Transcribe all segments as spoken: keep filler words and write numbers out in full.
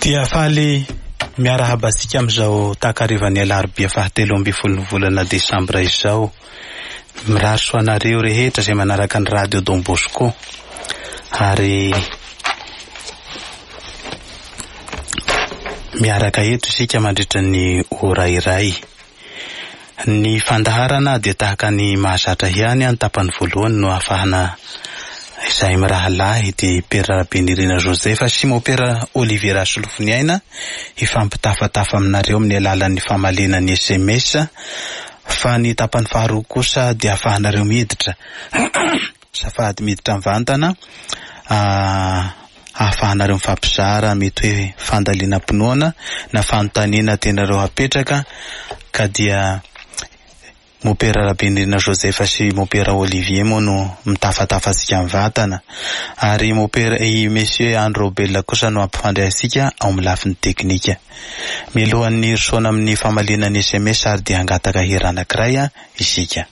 Dia faly miarahabasika amizao takarivany alarobia fahatelo amby folo ny volana Desambra izao. Miraso anareo rehetra izay manaraka ny radio Don Bosco. Ary miaraka eto isika mandritra ny ora iray. Ny fandaharana dia tahaka ny mahazatra ihany any tapany voalohany no afahana izay mirahalahy di Perabinirina Josefa sy mopera Oliviera Solofoniaina ifampitafatafa aminareo amin'ny alalan'ny famalinan'ny S M S. Fa ny tapany faharoa kosa dia afahanareo miditra safady miditra mivantana afahanareo mifampizara mety hoe fandaliana-pinoana na fanontaniana tianareo hapetraka ka dia mopera Rabinirina Josefa sy mopera Olivier moa no mitafatafa sika mivantana. Ary mopera i monsieur Andro Bella kosa no ampifandray asika ao amin'ny lafiny teknika. Milohan'ny risoana amin'ny famalinan'ny S M S ary dia hangataka hira anankiray isika.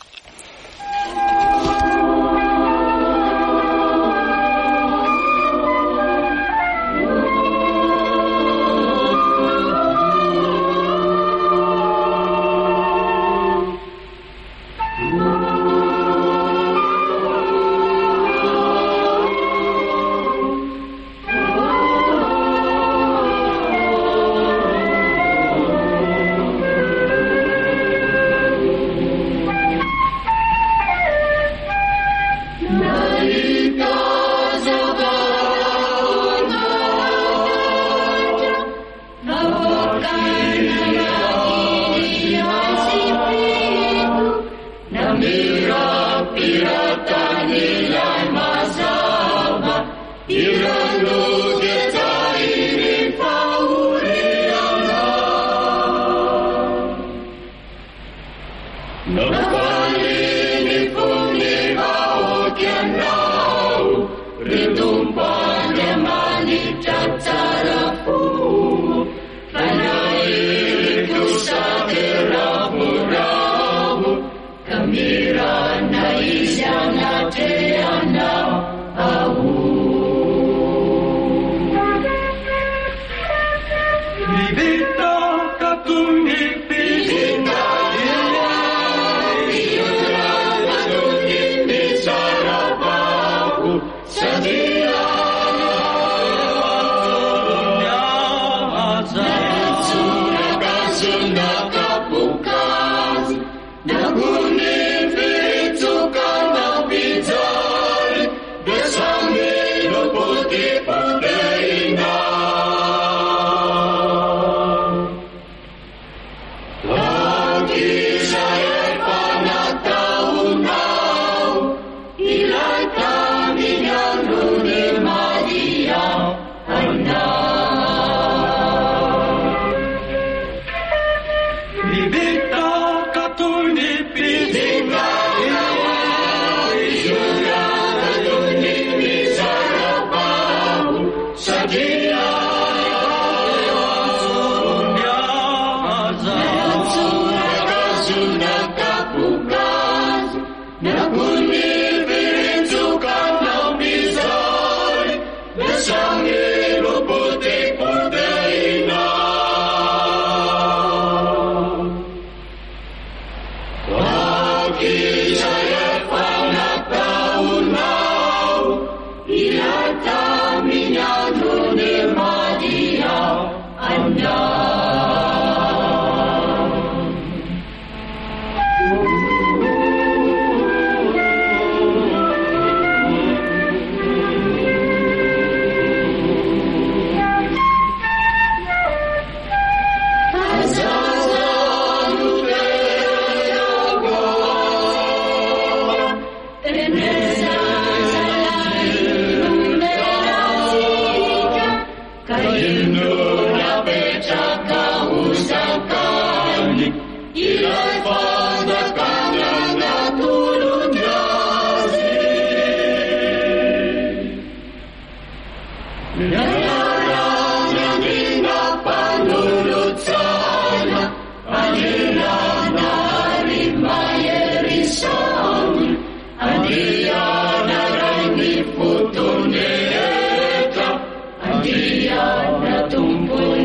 Dia na tumbuh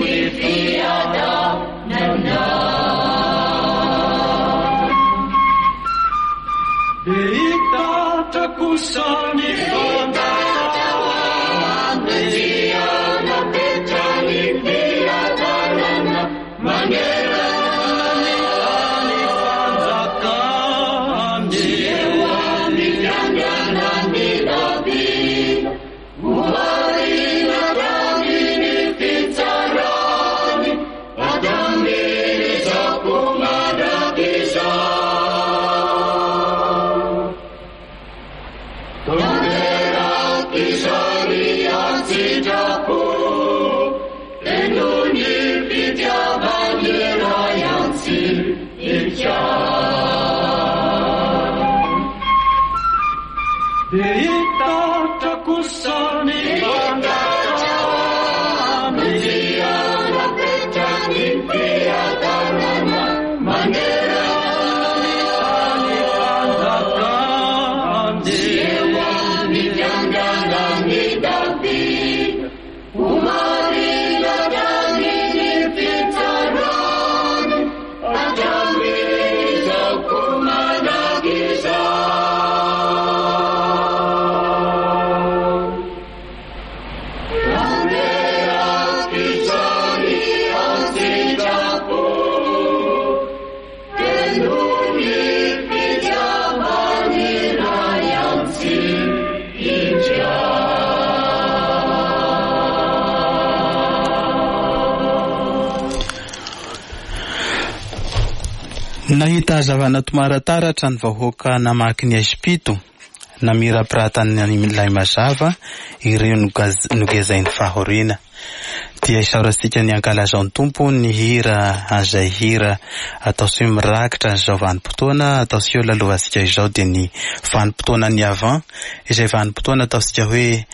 Nahita zavana tomarataratra ny vahoaka namaky ny Ezipito namirapiratan'ny ilay mazava ireo nogezainy fahoriana dia isaorasika ny ankalazao ny tompo ny hira azay hira atao sy mirakitra izao vanim-potoana atao sy eo lalovasika izao dia ny vanim-potoana ny avant izay vanim-potoana ataosika hoe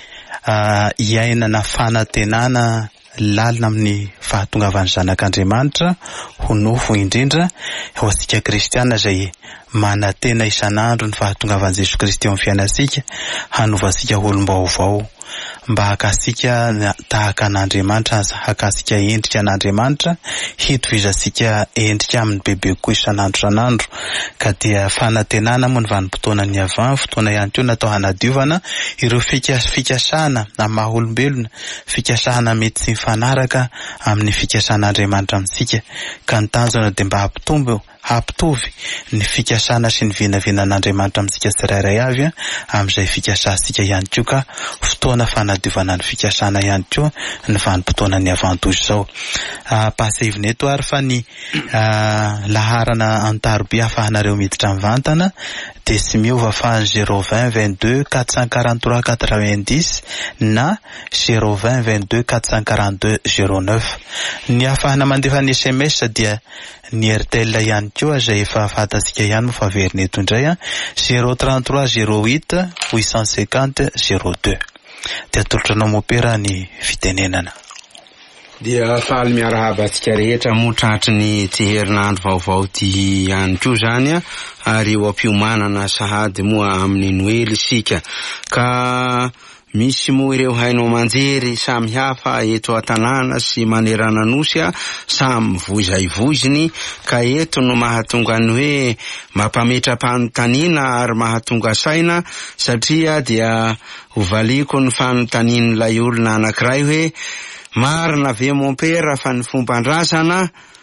iainana fanantenana lalina amin'ny fahatongavan'ny zanak'Andriamanitra ho nofo indrindra ho asika kristiana izay manantena isan'andro ny fahatongavan'i Jesoa Kristy eo amin'ny fiainasika hanovasika olom-baovao mba hakasika tahaka an'Andriamanitra hakasika endrika an'Andriamanitra hitovizasika endrika amin'ny bebe koa isan'andro isan'andro ka dia fanantenana moa ny vanim-potoana ny avant fotoana ihany koa natao hanadiovana ireo fikasana amin'ny maha olombelona fikasana mety tsy mifanaraka amin'ny fikasan'Andriamanitra amintsika ka ny tanjona dia mba hampitombo hampitovy ny fikasana sy ny vinavinan'Andriamanitra amintsika tsirairay avy amin'izay fikasasika ihany koa ka fotoana fanadiovana ny fikasana ihany koa ny vanim-potoana ny avantozy izao. Pasevineto ary fa ny laharana antaroby ahafahanareo miditra mivantana dia sy miova fa zéro vingt vingt-deux quatre cent quarante-trois quatre-vingt-dix na zéro vingt vingt-deux quatre cent quarante-deux zéro neuf. Ny ahafahana mandefa ny S M S dia ny R T L ihany koa izay efa fantatsika ihany mo fa verina eto indray zéro trente-trois zéro huit huit cent cinquante zéro deux. Dia atolotranao mopera ny fitenenana. Dia faly miarahaba antsika rehetra motratry ny tsy herinandro vaovao ty ihany koa zany ary eo am-piomanana sahady moa amin'ny Noely isika ka misy moa ireo hainao manjery samy hafa eto an-tanàna sy manerana nosy samy voizaivoiziny ka eto no mahatonga ny hoe mampametra-panontaniana ary mahatonga saina satria dia hovaliko ny fanontanian'ilay olona anankiray hoe marina ve mon père fa ny fomban-drazana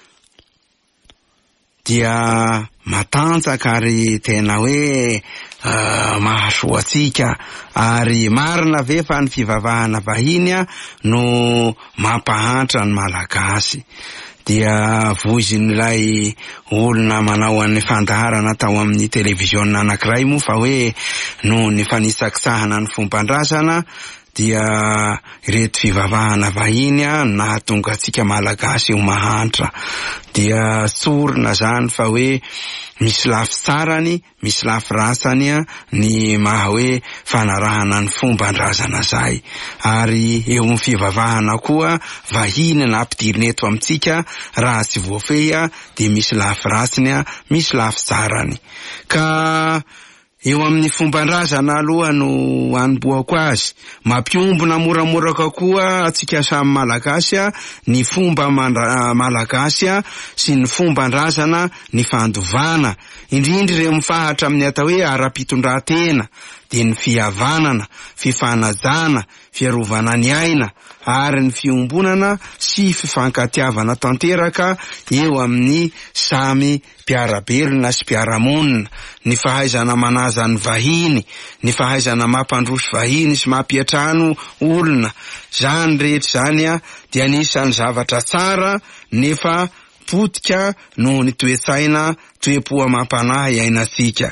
dia matanjaka ary tena hoe uh, mahasoa atsika ary marina ve fa ny fivavahana vahiny no mampahantra ny malagasy. Dia voizin'ilay olona manao an'ny fandaharana tao amin'ny televiziona anankiray moa fa hoe no ny fanisakisahana ny fomban-drazana dia reto fivavahana vahiny nahatonga atsika malagasy ho mahantra. Dia sorona zany fa hoe misy lafitsarany misy lafirasany ny maha hoe fanarahana ny fomban-drazana zay ary eo amin'ny fivavahana koa vahiny na ampidirina eto amintsika raha tsy voafehy dia misy lafirasiny misy lafitsarany ka eo amin'ny fombandrazana aloha no anomboako azy. Mampiombona moramora kokoa atsika samy malagasy ny fomba malagasy sy ny fombandrazana ny fandovana, indrindra ireo mifahatra amin'ny atao hoe ara-pitondratena, de ny fihavanana, fifanajana, fiarovana ny aina ary ny fiombonana sy fifankatiavana tanteraka eo amin'ny samy mpiarabelona sy mpiaramonina, ny fahaizana manaza ny vahiny, ny fahaizana mampandroso vahiny sy mampiatrano olona. Zany rehetra zany a dia anisan'ny zavatra tsara nefa potika noho ny toe-tsaina toe-po mampanahy ainatsika.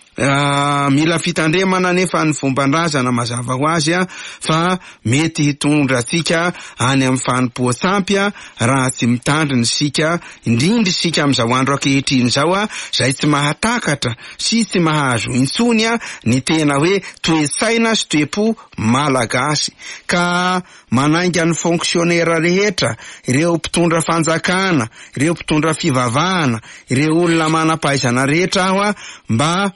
Uh, mila fitandremana nefa ny fombandrazana mazava ho azy a fa mety hitondra atsika any amin'ny fanompoan-tsampy raha tsy mitandrina sika, indrindra sika amin'izao andro ankehitriny zao a zay tsy mahatakatra sy tsy mahazo intsony a ny tena hoe toe-tsaina sy toe-po malagasy, ka manainga ny fonksionera rehetra, ireo mpitondra fanjakana, ireo mpitondra fivavahana, ireo olona manampahaizana rehetra aho a mba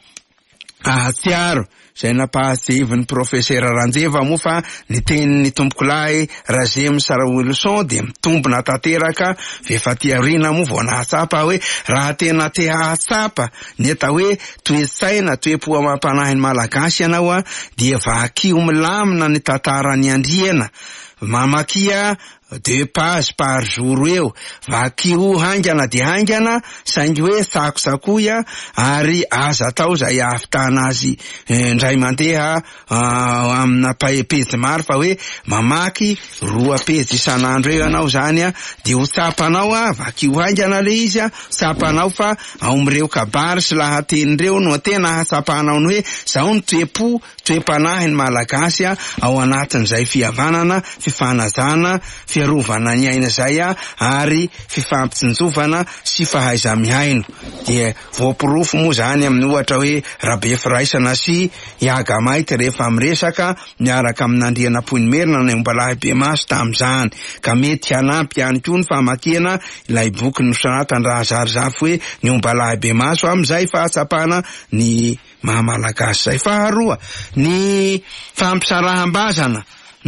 ahatsiaro zay napahasivy ny profesera Ranjeva moa fa ny tenin'ny tompoko lahy Razemy Saraolson de mitombona tanteraka vefaty aoriana moa vao nahatsapa hoe raha tena te hahatsapa ny atao hoe toe-tsaina toe-po mampanahy ny malagasy ianao a dia vakio milamina ny tantarany andriana, mamakia deux pages par jour eo, vakio haingana de haingana saingy hoe sakosakoya ary aza atao zay ahavitana azy ndray mandeha uh, amina page maro fa hoe mamaky roa page isan'andro eo anao zany a de ho tsapanao a vakio haingana le izy a tsapanao fa ao mireo kabary sy lahatenireo no tena hatsapanao ny hoe zao ny toe-po toe-panahy ny malagasy a ao anatin'izay fihavanana, fifanajana, fiarovana ny aina zay a ary fifampitsinjovana sy fahaiza mihaino. De voapirofo moa zany amin'ny ohatra hoe Rabe Firaisana sy Iaga Maity rehefa miresaka miaraka amin'Andriana Poinimerina ny Ombalahy be maso tam'izany, ka mety hanampy ihany koa ny famakiana ilay boky nosoratan'ny Razarizafy hoe ny Ombalahy be maso amin'izay fahatsapana ny mahamalagasy zay. Faharoa, ny fampisaraham-bazana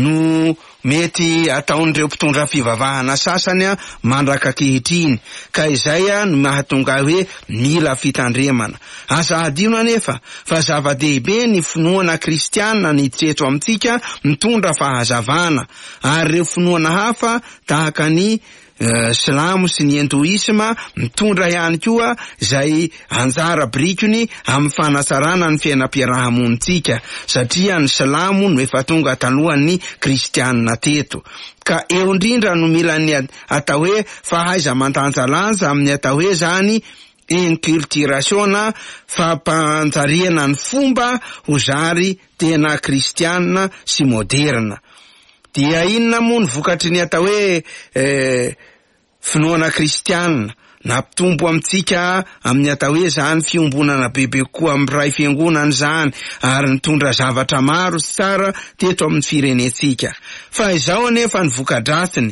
no mety ataon'ireo mpitondra fivavahana sasany a mandraka ankehitriny, ka izay a no mahatonga hoe mila fitandremana. Asa adino anefa fa zava-dehibe ny finoana kristianina ny tsetso amintsika mitondra fahazavana, ary ireo finoana hafa tahaka ny Uh, silamo sy ny hindoisma mitondra ihany koa zay anjara brikony amin'ny fanasarana ny fiainam-piarahamonitsika, satria ny silamo no efa tonga talohan'ny kristianina teto. Ka eo indrindra no mila ny atao hoe fahaiza mandanjalanja amin'ny atao hoe zany inculturation, fampanjariana ny fomba ho zary tena kristianina sy moderna. Dia inona moa ny vokatry ny atao hoe eh, finoana kristianina nampitombo amintsika amin'ny atao hoe zany fiombonana bebe koa amin'ny ray fiangonana zany, ary nitondra zavatra maro sy tsara teto amin'ny firenetsika. Fa izao anefa ny vokadratsiny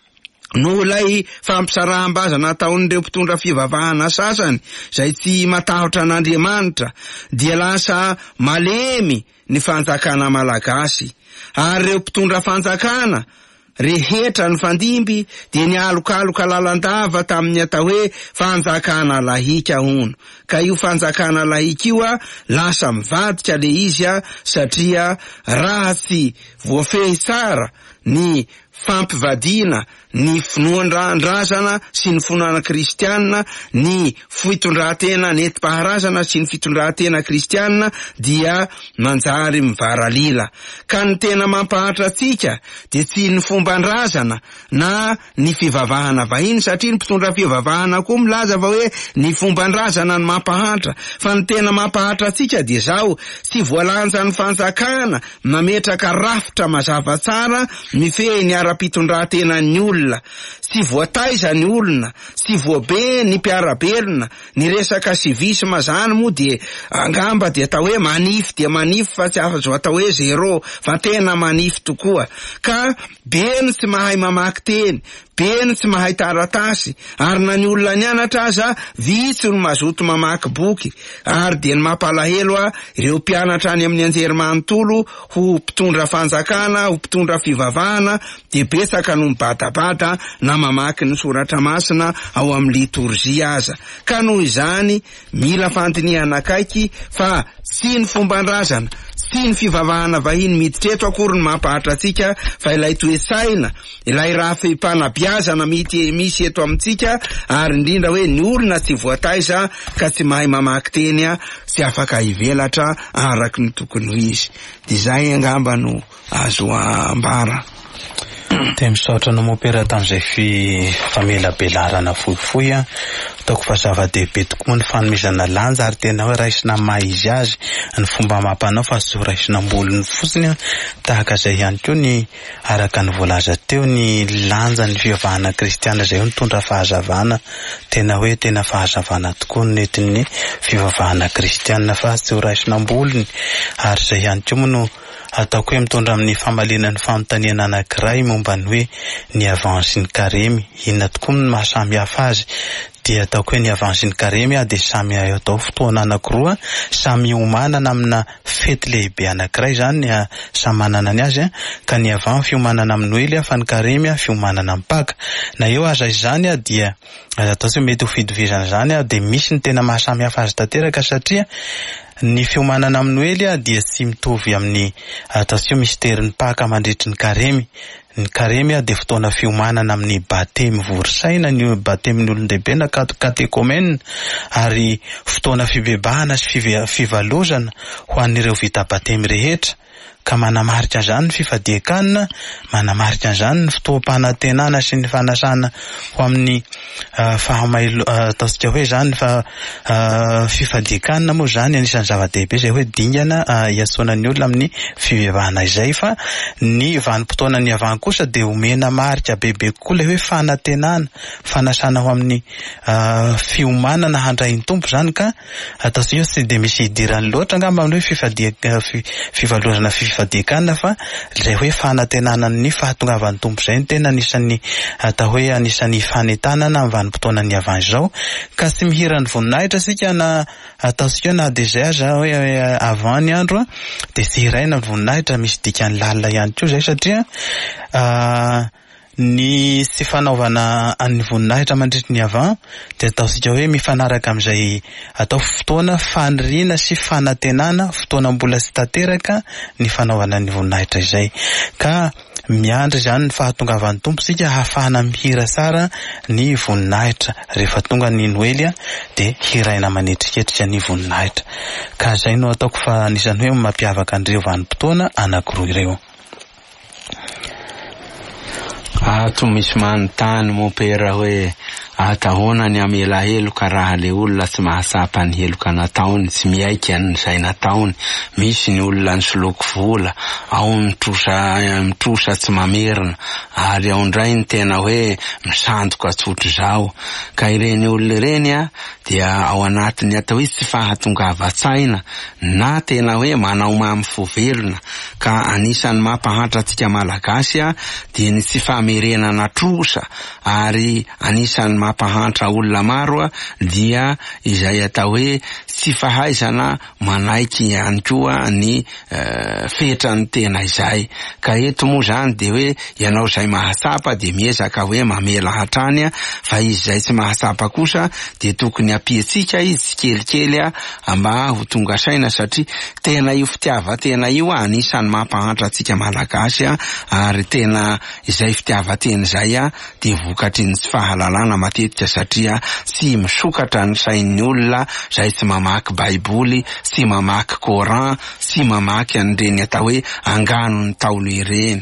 no lay fampisaraham-bazana ataon'ireo mpitondra fivavahana sasany zay tsy matahotra an'Andriamanitra, dia lasa malemy ny fanjakana malagasy, ary ireo mpitondra fanjakana rehetra ny fandimby dia ny alokaloka lalandava tamin'ny atao hoe fanjakana lahika hono. Ka io fanjakana lahika io a lasa mivadika le izy a, satria raha tsy voafehy tsara ny fampivadina, ny finoan-drazana sy ny finoana kristianina, ny fitondratena nentim-paharazana sy ny fitondratena kristianina, dia manjary mivaralila. Ka ny tena mampahatra atsika dia tsy ny fomban-drazana na ny fivavahana vahiny, satria ny mpitondra fivavahana koa milaza fa hoe ny fomban-drazana ny mampahatra, fa ny tena mampahatra atsika dia zao tsy voalanja ny fanjakana nametraka rafitra mazava tsara mifehy ny ara-pitondratena ny olona, sy voataiza ny olona, sy voabe ny mpiarabelona, ny resaka sivisma zany moa de angamba de atao hoe manify de manify fa tsy afa-zo atao hoe zero fa tena manify tokoa. Ka beny tsy mahay mamaky teny, beny tsy mahay taratasy, ary na ny olona nianatra aza vitsy no mazoto mamaky boky. Ary de ny mampalahelo a ireo mpianatra any amin'ny anjerimanontolo ho mpitondra fanjakana, ho mpitondra fivavahana, de betsaka no mibadabada na mamaky ny soratra masina ao amin'ny liturgia aza. Ka noho izany mila fandiniana akaiky fa sy ny fomban-drazana, sy ny fivavahana vahiny miditra eto akory ny mampahatra atsika, fa ilay toe-tsaina, ilay raha fipanabeazana mity misy eto amintsika, ary indrindra hoe ny olona tsy voataiza ka tsy mahay mamaky teny a, tsy afaka hivelatra araky ny tokony ho izy. De zay angamba no azo ambara. De misaotra no mopera tam'izay fi famelabelarana fohifohy a, ataoko fa zava-dehibe tokoa ny fanomezana lanja, ary tena hoe raisina maha izy azy ny fomba amampanao fa zo raisina ambolony fotsiny a, tahaka zay ihany koa ny araka ny voalaza teo ny lanja ny fivavahana kristiana zay hoe mitondra fahazavana, tena hoe tena fahazavana tokoa ny netin'ny fivavahana kristiana fa tsy ho raisina ambolony. Ary zay ihany koa moa no ataoko hoe mitondra amin'ny famalinan'ny fanontaniana anankiray momba ny hoe ny avant sy ny carême, inona tokoa ny mahasamy hafa azy. Dia ataoko hoe ny avant sy ny carême a de samy atao fotoana anankiroa, samy omanana amina fety lehibe anankiray zany ny samy manana ny azy a. Ka ny avant fiomanana amin'ny Noely a, fa ny carême a fiomanana amin'ny Pâques. Na eo aza izany a dia atao hoe mety ho fitovizana zany a, de misy ny tena mahasamy hafa azy tanteraka satria ny fiomanana amin'ny Noely a dia tsy mitovy amin'ny atao hoe mysterin'ny Pâques mandritry ny carême. Ny carême a de fotoana fiomanana amin'ny batemy vorosaina, ny batemin'ny olon-dehibe na katekômène, ary fotoana fibebahana sy fivalozana ho an'ireo vita batemy rehetra. Ka manamarika zany ny fifadiakanina, manamarika zany ny fotoam-panantenana sy ny fanasana ho amin'ny uh, fahamailo uh, ataontsika hoe zany fa uh, fifadiakanina moa zany anisan'ny zava-dehibe zay hoe dingana uh, iatsona ny olona amin'ny fivavahana izay, fa ny vanim-potoana ny avant kosa de omena marika bebe kokoa le hoe fanantenana, fanasana ho amin'ny uh, fiomanana handray ny tompo zany. Ka ataontsika hoe tsy de misy idirany loatra angamba amin'ny hoe fifadiak- uh, fivalozana fifadiakanina, fa zay hoe fanantenana ny fahatongavan'ny tompo zay ny tena anisan'ny atao hoe anisan'ny fanentanana amin'ny vanim-potoana ny avant izao. Ka tsy mihira ny voninahitra sika na ataontsika na de zay aza hoe avant ny andro de tsy hiraina ny voninahitra, misy dikany lalina ihany koa zay satria uh, ny tsy fanaovana ny voninahitra mandritry ny avant de ataontsika hoe mifanaraka amin'izay atao fotoana faniriana sy fanantenana, fotoana mbola tsy tanteraka ny fanaovana ny voninahitra izay. Ka miandry zany ny fahatongavan'ny tompo sika hafahana mihira tsara ny voninahitra rehefa tonga ny Noely de hiraina manetriketrika ny voninahitra. Ka zay no ataoko fa anisany hoe mampiavaka an'ireo vanim-potoana anankiroa ireo. Ato misy manontany mopera hoe atahoana ny amela heloka raha le olona tsy mahasapa ny heloka nataony, tsy miaika an'izay nataony. Misy ny olona ny soloko vola, ao mitrosa mitrosa tsy mamerina, ary ao ndray ny tena hoe misandoka tsotro zao. Ka ireny olona ireny a dia ao anatiny atao hoe tsy fahatongava-tsaina na tena hoe manao mamy fovelona. Ka anisany mampahatra antsika malagasy a dia ny tsy famerenana trosa, ary anisany mampahantra olona maro a dia izay atao hoe tsy fahaizana manaiky ihany koa ny uh, fetrany tena izay. Ka eto moa zany de hoe ianao zay mahasapa de miezaka hoe mamela hatrany, fa izy zay tsy mahasapa kosa de tokony apiatsika izy kelikely a mba ho tonga saina, satria tena io fitiava tena io a anisany mampahantra atsika malagasy a, ary tena izay fitiava tena izay a de vokatry ny tsy fahalalana matetika, satria tsy misokatra ny sain'ny olona zay tsy mamaky baiboly, tsy mamaky Coran, tsy mamaky an'ireny atao hoe angano ny taolo ireny.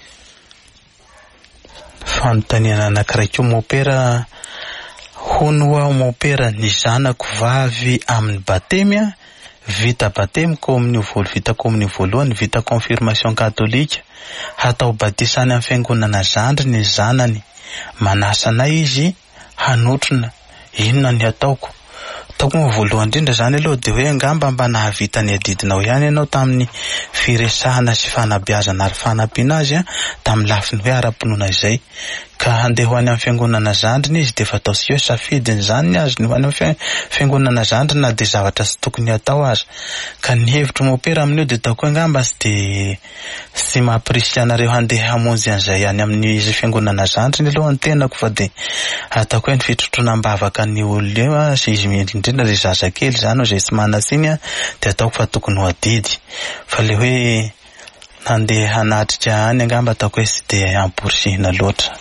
Fanontaniana anankiray koa mopera, hono ao mopera ny zanako vavy amin'ny batemy vita batemiko amin'ny volo vitako amin'ny voalohany vita confirmation katolika hatao batisany amin'ny fiangonana Zandry ny zanany manasanay izy hanotrona inona ny ataoko ataoko voalohany indrindra zany aloha de hoe angamba mba nahavita ny adidinao ihany ianao tamin'ny firesahana sy fanabeazana ary fanampiana azy tamin'ny lafiny hoe ara-pinoana izay ka handeha ho any amin'ny fiangonana Zandry izy de fatao sy hoe safidiny zany azy ny ho any amin'ny fiangonana Zandry na de zavatra sy tokony atao azy ka ny hevitro mopera amin'io de taoko angamba sy de sy mampirisy anareo handeha hamonjy an'izay any amin'ny fiangonana Zandry ny aloha ny tenako fa de ataoko hoe ny fitrotroram-bavaka ny olona eo sy izy indrindra re zazakely zany zay sy manasiny de ataoko fa tokony ho adidy fa le hoe handeha hanatrika any angamba ataoko hoe sy de amporisihina loatra.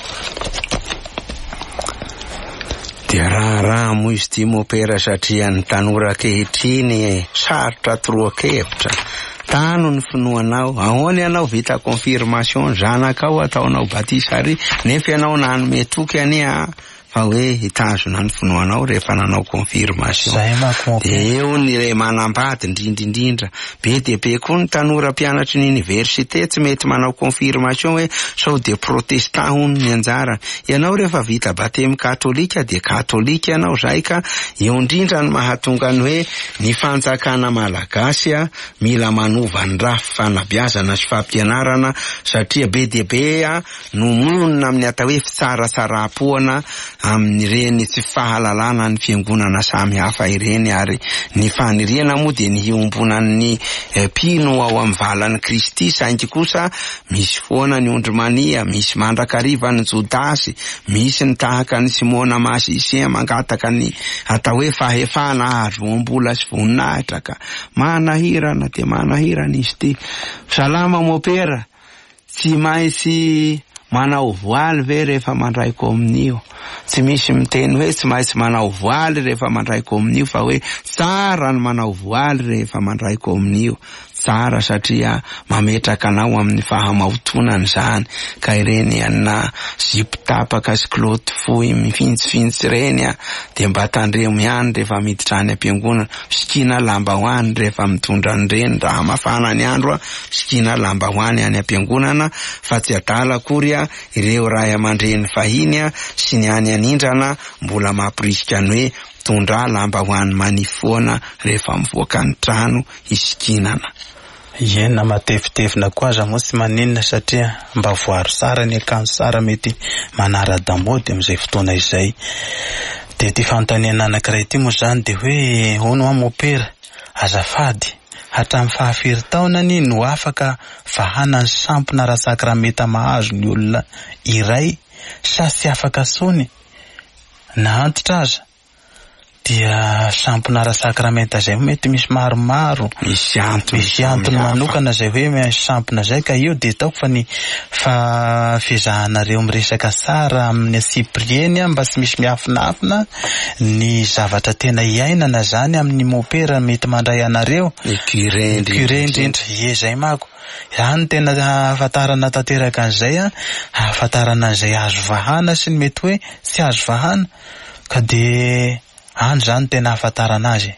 De raha mo izy ty mopera satria ny tanora kehitriny sarotra toroakevitra tano ny finoanao ahoana ianao vita confirmation zanakao ataonao batisa ary nefa ianao nanome toky any fa hoe hitazona ny finoanao rehefa nanao confirmation de eo ny re manambady indrindrindrindra be de be koa ny tanora mpianatry ny université tsy mety manao confirmation hoe sao de protestant hony ny anjara ianao rehefa vita batemy katolika de katolika ianao zay ka eo indrindra ny mahatonga ny hoe ny fanjakana malagasy mila manova ny rafy fanabeazana sy fampianarana satria be de be no monina amin'ny atao hoe fitsaratsarapoana amin'ny reny tsy fahalalana ny fiangonana samy hafa ireny ary ny faniriana moa de ny hiombonan'ny pino ao amin'ny valan'ny Kristy saingy kosa misy foana ny ondrimania misy mandrakariva ny Jodasy misy ny tahaka ny Simona Masisia mangataka ny atao hoe fahefana azo voambola sy voninahitra ka manahirana de manahirana izy ty salama mopera tsy maintsy manao voaly ve rehefa mandray kominio tsy misy miteny hoe tsy maintsy manao voaly rehefa mandray kominio fa hoe tsara ny manao voaly rehefa mandray kominio tsara satria mametraka anao amin'ny fahamautonana zany ka ireny anna zipo tapaka sy kiloty fohy mifintsifintsy reny de mba tandremo ihany rehefa miditra any am-piangonana sikina lamba hoany rehefa mitondra an'ireny raha mafana ny andro sikina lamba hoany any am-piangonana fa tsy adala akory ireo ray aman-dreny fahiny sy ny any anindrana mbola mampirisika ny hoe tondra lamba hoany manifoana rehefa mivoaka ny trano isikinana. Yena matevitevina koa aza moa tsy maninona satria mba voaro sara ny akanjo sara mety manara-damody amin'izay fotoana izay de ty fanontaniana anankiray ty moa zany de hoe ono mopera azafady hatramin'ny fahafiry taona ny no afaka vahana ny sampona ra-sakrameta mahazo ny olona iray sa sy afaka sony na antitra aza dia sampona ra-sakrameta zay mety misy maromaro misy antony misy antony manokana zay hoe misy sampona zay ka io de taoko fa ny fa fizahanareo miresaka sara amin'ny Siprieny mba tsy misy miafinafina ny zavatra tena iainana zany amin'ny mopera mety mandray anareo curé indrindra ye zay mako zany tena ahafantarana tanteraka an'izay ahafantarana an'izay azo vahana sy ny mety hoe tsy azo vahana ka de any zany tena ahafantarana azy.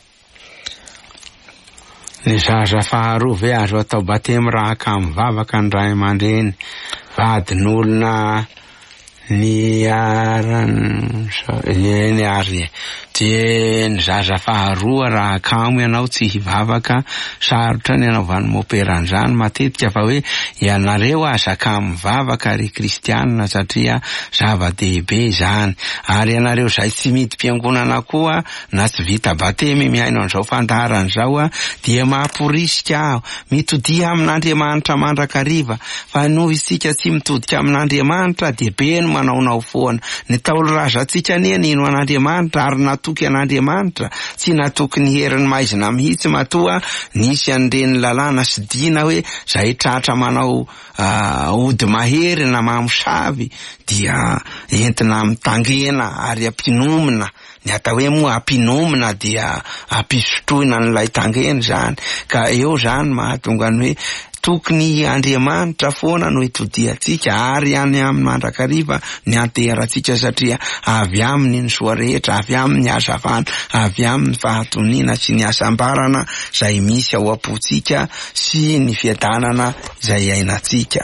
Ny zaza faharoa ve azo atao batemy raha kamo vavaka ny ray aman-dreny vadin'olona ny arany ny ary de ny zaza faharoa raha kamo ianao tsy hivavaka sarotra ny anaovany mopera an'izany matetika fa hoe ianareo azakamo vavaka ry kristianina satria zava-dehibe zany ary ianareo zay tsy mity mpiangonana koa na tsy vita batemy miaino an'izao fandaharana zao dia mamporisika aho mitodia amin'Andriamanitra mandrakariva fa noho isika tsy mitodika amin'Andriamanitra dia be ny manaonao foana ny taolo razantsika ny nino an'Andriamanitra ary natoky an'Andriamanitra tsy natoky ny heriny maizina mihitsy matoa nisy an'ireny lalàna sy dina hoe zay tratra manao ody mahery na mamosavy dia entina mitangena ary ampinomina ny atao hoe moa ampinomina dia ampisotroina n'ilay tangeny zany ka eo zany mahatonga ny hoe tokony Andriamanitra foana no itodiantsika ary any amin'ny mandrakariva ny ateratsika satria avy aminy ny soa rehetra, avy amin'ny hazavana, avy amin'ny fahatoniana sy ny asambarana izay misy ao am-potsika sy ny fiadanana izay ainatsika.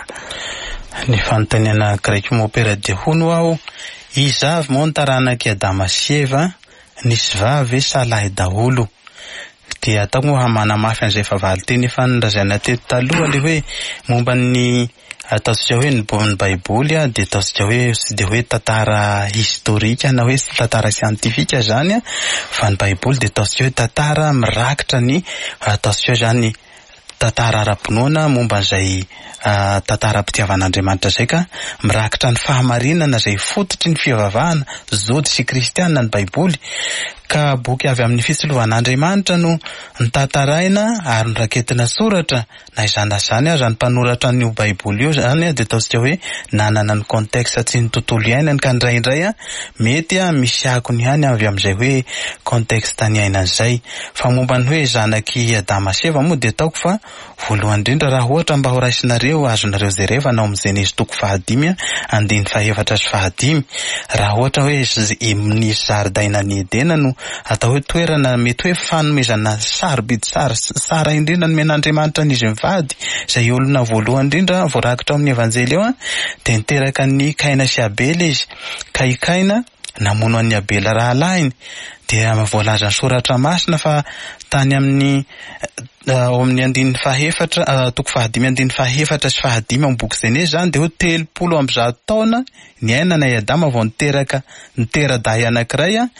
Ny fanontaniana graiky mopera de hono aho, izavy moa ny taranaki Adama sy Eva, nisy vavy salahy daholo. Dia ataoko moa hamana mafy an'izay favaly teny efa nolazaina teto taloha le hoe momba ny ataontsika hoe ny bon'ny baiboly a, dia ataontsika hoe tsy dia hoe tantara historika na hoe tantara siantifika zany a, fa ny baiboly dia ataontsika hoe tantara mirakitra ny ataontsika hoe zany tantara ara-pinoana momba an'izay uh, tantaram-pitiavan'Andriamanitra izay ka mirakitra ny fahamarinana izay fototry ny fivavahana zody sy kristianina ny baiboly. Ka boky avy amin'ny fisolovan'Andriamanitra no nitantaraina ary noraketina soratra, na izana zany aza ny mpanoratra an'io baiboly io zany a, dia ataontsika hoe nanana ny contexte sy ny tontolo iainany ka indraindray a mety a misy akony ihany avy amin'izay hoe contexte ny ainan'izay. Fa momba ny hoe zanaky Adama sy Eva moa dia ataoko fa voalohany indrindra raha ohatra mba ho raisinareo azonareo zay reva anao amin'ny Genèse toko fahadimy a andiny fahaefatra sy fahadimy, raha ohatra hoe ny zaridaina ny Edena no atao hoe toerana mety hoe fanomezana sarobidy sara sara indrindra ny men'Andriamanitra n'izy mivady, izay olona voalohany indrindra voarakitra amin'ny evanjely eo a, dia niteraka ny Kaina sy Abela izy, ka i Kaina namono an'ny Abela rahalahiny, dia voalaza ny soratra masina fa tany amin'ny ao amin'ny andin'ny fahefatra uh, toko fahadimy andin'ny fahefatra sy fahadimy amin'ny boky Genèse zany dia ho telopolo amby zato taona ny ainana i Adama vao niteraka nitera-day anankiray a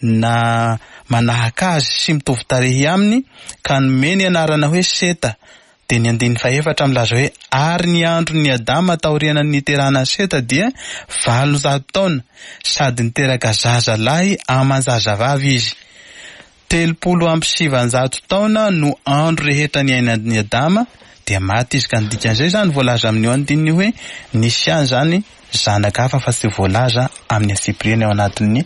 na manahaka azy sy mitovy tarehy aminy ka nomeny anarana hoe Seta. Dia ny andin'ny fahefatra milaza hoe ary ny andro ny Adama taorianany niterana Seta dia valonjato taona sady niteraka zaza lahy aman-jazavavy izy. Telopolo amby sivanjato taona no andro rehetra ny ainan'ny Adama dia maty izy, ka ny dikan'izay zany voalaza amin'ny eo andininy hoe nisy ihany zany zanaka hafa fa tsy voalaza amin'ny Siprieny ao anatin'ny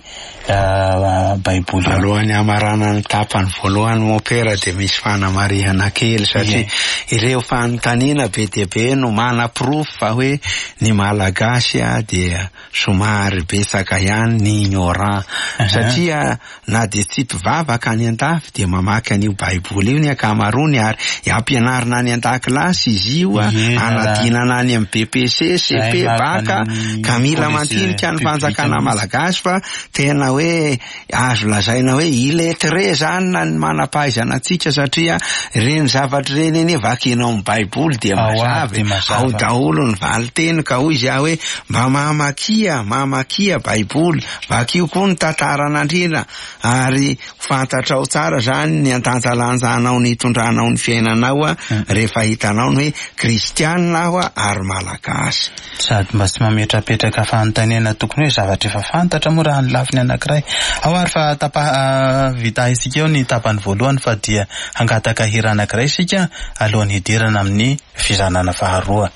uh, baiboly. Alohan'ny amarana ny tapany voalohany mopera dia misy fanamarihana kely satria yeah. Ireo fanontaniana be dia be no mana-proof fa hoe ny malagasy a dia somary betsaka ihany ny ignorant uh-huh. Satria na dia tsy mpivavaka any an-dafy dia mamaky an'io baiboly io ny akamaroany ary ampianarina any an-dakilasy izy io a yeah. Anadinana any amin'ny B P C, C P, baka ka mila mantinika ny fanjakana malagasy fa tena hoe azo lazaina hoe iletre zany na ny manam-pahaizana antsika satria reny zavatra reny eny vakinao amin'ny baiboly dia mazava ao daholo ny valiteny ka hoy izy hoe mba mamakia mamakia baiboly vakio koa ny tantaran'Andriana ary fantatrao tsara zany ny antanjalanjanao ny itondranao ny fiainanao a rehefa hitanao ny hoe kristianina aho ary malagasy sady mba tsy mametrapetraka fanontaniana tokony hoe zavatra efa fantatra moa raha ny lafiny anankiray ao ary fa tapa uh, vita isika eo ny tapany voalohany fa dia hangataka hira anankiray isika alohan'ny hidirana amin'ny fizanana faharoa.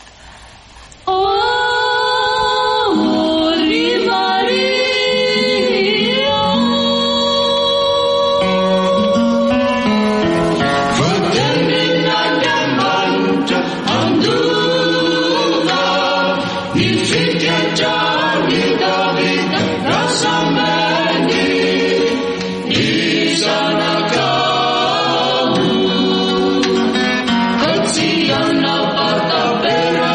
Better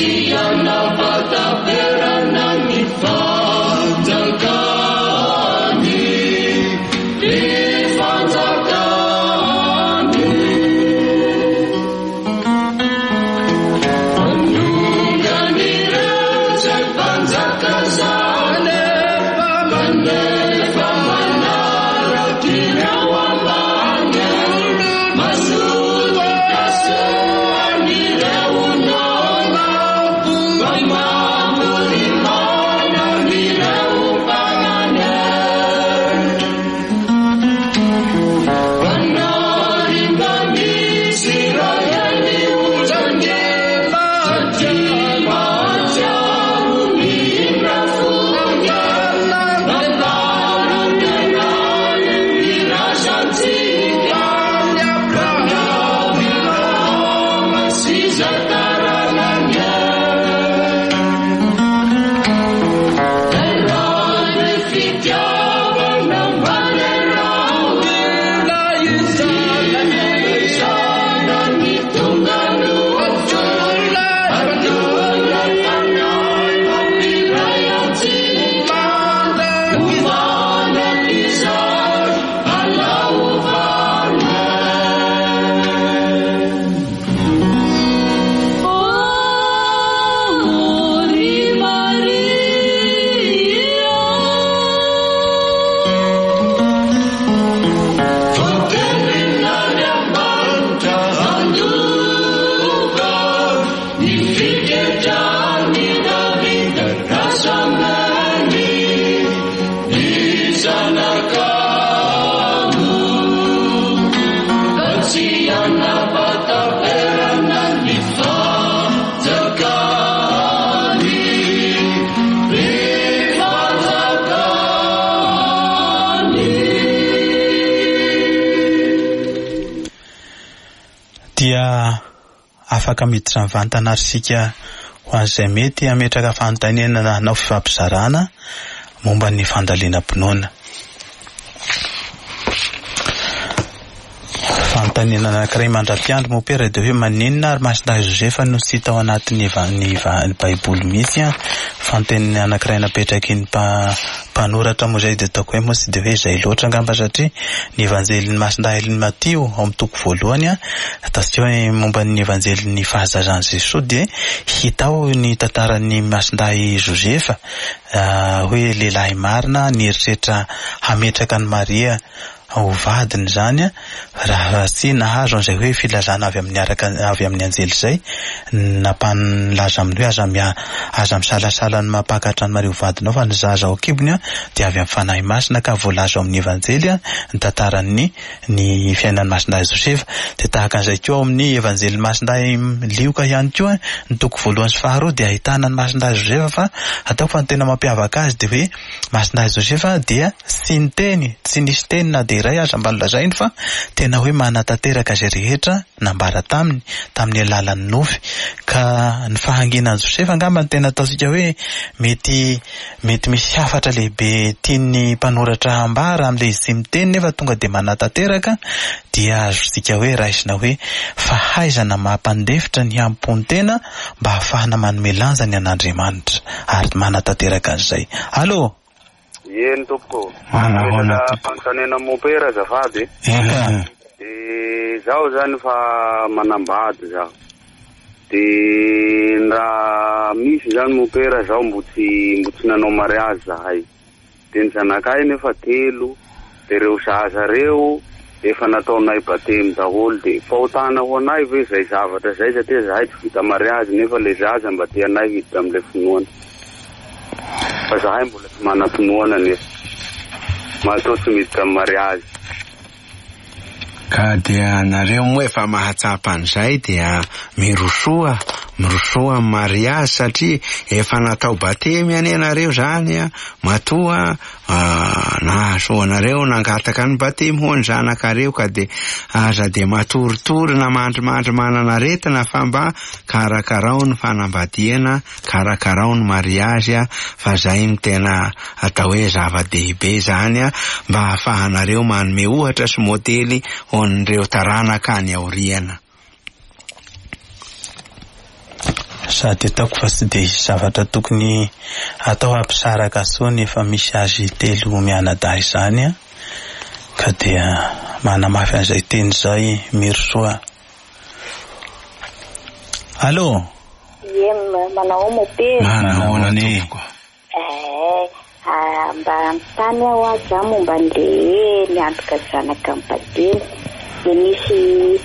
Dia afaka miditra mivantana ary sika ho an'izay mety ametraka fanontaniana na fifampizarana momba ny fandaliana-pinoana. Fanontaniana anankiray mandra-piandro mopera dia hoe maninona ary Masindahy Josefa no tsy hita ao anatin'ny ny Baiboly mihitsy a. Fanontaniana anankiray napetraky ny mpanoratra moa izay dia ataoko hoe moa tsy dia hoe izay loatra angamba satria ny evanjelin'ny Masindahy Matio ao amin'ny toko voalohany a ataontsika hoe momba ny evanjelin'ny fahazazan'i Jesosy dia hita ao ny tantaran'ny Masindahy Josefa hoe lehilahy marina nieritreritra hametraka ny Maria ho vadiny zany a, raha tsy nahazo an'izay hoe filazana avy amin'ny araka avy amin'ny anjely izay nampanlaza amin'ny hoe aza mia aza misalasala ny mampakatra ny Maria ho vadinao fa ny zaza ao kibony a dia avy amin'ny fanahy masina ka voalaza ao amin'ny evanjely a ny tantaran'ny ny fiainan'ny Masindahy Josefa. Dia tahaka an'izay koa ao amin'ny evanjely Masindahy Lioka ihany koa ny toko voalohany sy faharoa dia ahitana ny Masindahy Josefa fa ataoko fa ny tena mampiavaka azy dia hoe Masindahy Josefa dia tsy niteny tsy nisy teny na dia iray aza mba lazainy fa tena hoe manatanteraka izay rehetra nambara taminy tamin'ny alalan'ny nofy. Ka ny fahanginan'i Josefa angamba ny tena ataontsika hoe mety mety misy hafatra lehibe tian'ny mpanoratra ambara amin'ilay izy tsy miteny nefa tonga dia manatanteraka dia azontsika hoe raisina hoe fahaizana mampandefitra ny hampony tena mba hahafahana manome lanja ny an'Andriamanitra ary manatanteraka an'izay. Allo? Yen tompoko. Mana fanontaniana mopera azafady. Eka. De zaho zany fa manambady zaho. De raha misy zany mopera zaho mbo tsy mbo tsy nanao mariazy zahay. De ny zanakay nefa telo. De reo zaza reo efa nataonay batemy daholo de fahotana ho anay ve zay zavatra zay satria zahay tsy vita mariazy nefa le zaza mba tianay hiditra amin'ilay finoana. Fa zahay mbola tsy mana-pinoana nefa matoa tsy miditra amin'ny mariazy. Ka dia nareo moa efa mahatsapa an'izay dia mirosoa mirosoa amin'ny mariazy satria efa natao batemy any ianareo zany a matoa nahazo anareo nangataka ny batemy ho ny zanakareo ka dia aza dia matoritory na mandrimandry manana aretina fa mba karakarao ny fanambadiana karakarao ny mariazy a fa zay ny tena atao hoe zava-dehibe zany a mba hahafahanareo manome ohatra sy modely ho an'ireo taranaka any aoriana. sady ataoko fa tsy de zavatra tokony atao ampisaraka sony efa misy azy telo mianadahy izany a ka dia manamafy an'izay teny izay mirosoa. Allô? Ie, manao mopera. Manao ny Eh, mba ampitany aho aza momba an'le miantoka zanaka mipatemy. Dia misy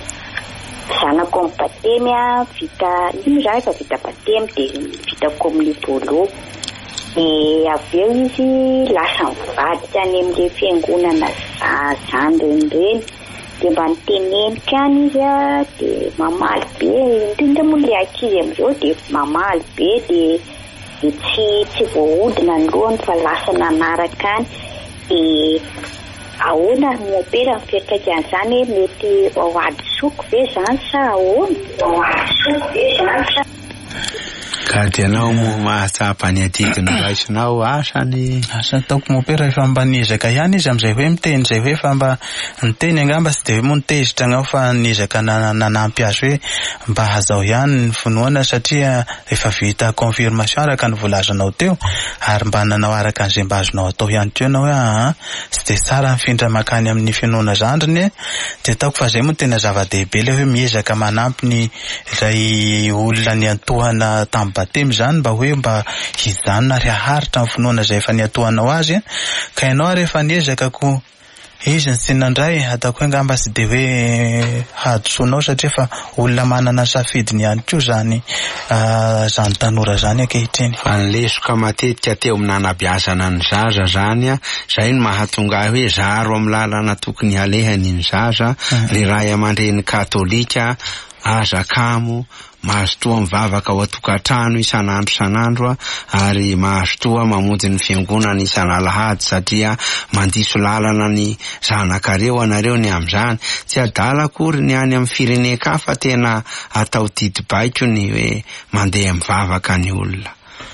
zanako mipatemy a vita, ino raha efa vita patemy dia vita kominipolo. Dia avy eo izy lasa mivadika any amin'le fiangonana zany renireny. Dia mba niteneniko any izy a dia mamaly be, indrindra moa le ankizy amin'izao dia mamaly be dia dia tsy tsy voahodina ny lohany fa lasa nanaraka any. Dia ahoana mopera mipetraka an'izany mety ao ady soko ve zany sa ahoana? Ao ady soko ve zany sa? Ka dianao mo mahatsapa ny adikiny raisinao asany. Asa ataoko mopera efa mba nizaka ihany izy am'izay hoe miteny zay hoe fa mba niteny angamba sy de hoe montezitra angao fa nizaka nanampy azy hoe mba hazao ihany ny finoana satria efa vita confirmation araka ny volazanao teo ary mba nanao araka an'izay mba azonao atao ihany teo na hoe ah sy de tsara mifindra makany amin'ny finoana zandriny de ataoko fa zay moa tena zava-dehibe le hoe miezaka manampy ny ilay olona ny antohana tam batemy zany mba hoe mba hijanona ry aharitra amin'ny finoana izay efa niatohanao azy ka ianao rehefa niezaka ko izy ny sinandray ataoko hoe angamba sy de hoe hadosoanao satria fa olona manana safidiny ihany koa zany zany tanora zany ankehitriny. Fa nlesoka matetika teo amin'ny nanabiazana ny zaza zany a zay no mahatonga hoe zaro amin'ny lalana tokony halehany ny zaza ny ray aman-dreny katolika azakamo mahazotoa mivavaka ao atokantrano isan'andro isan'andro ary mahazotoa mamonjy ny fiangonana isan'alahady satria mandiso lalana ny zanakareo anareo ny amin'izany tsy adala akory ny any amin'ny firenekafa tena atao didibaiko ny hoe mandeha mivavaka ny olona.